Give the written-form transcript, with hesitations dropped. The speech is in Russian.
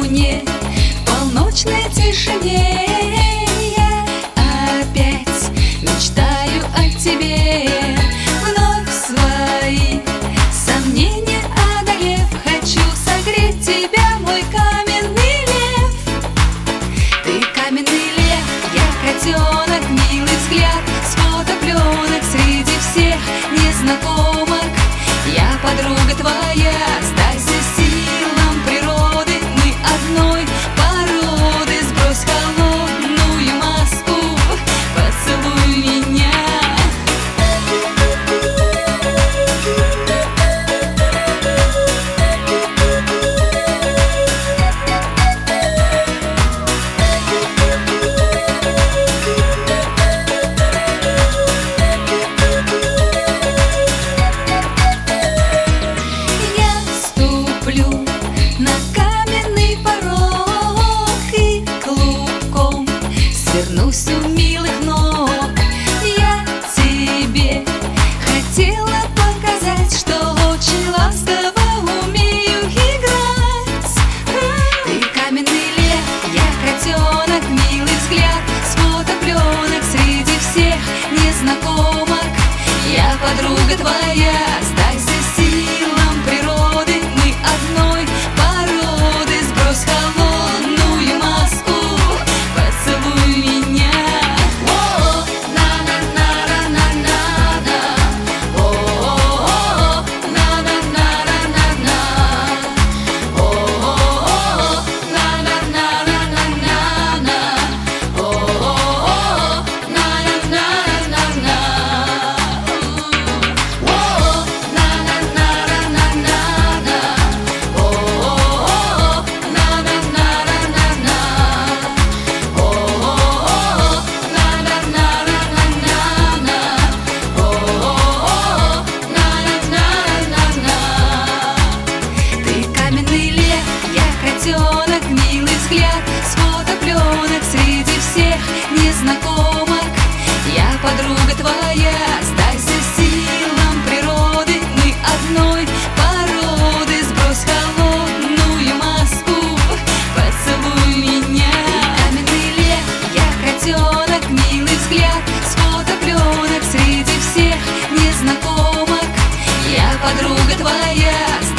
луне, в полночной тишине я опять мечтаю о тебе. Вновь свои сомнения одолев, хочу согреть тебя, мой каменный лев. Ты каменный лев, я котенок, милый взгляд с фотопленок. Среди всех незнакомок я подруга твоя. Сдайся силам природы, мы одной породы. Сбрось холодную маску, поцелуй меня. На каменный порог и клубком свернусь у милых ног. Я тебе хотела показать, что очень ласково умею играть. Ты каменный лев, я котенок, милый взгляд с фотопленок. Среди всех незнакомок я подруга твоя. Сдайся силам природы, мы одной породы. Сбрось холодную маску, поцелуй меня. О, на-на-на-на-на-на, о, на-на-на-на-на-на, о, на-на-на-на-на-на, о, на-на-на-на-на. Милый взгляд с фотопленок. Среди всех незнакомок я подруга твоя. Сдайся силам природы, мы одной породы. Сбрось холодную маску, поцелуй меня. Каменный лев, я котенок, милый взгляд с фотопленок. Среди всех незнакомок я подруга твоя.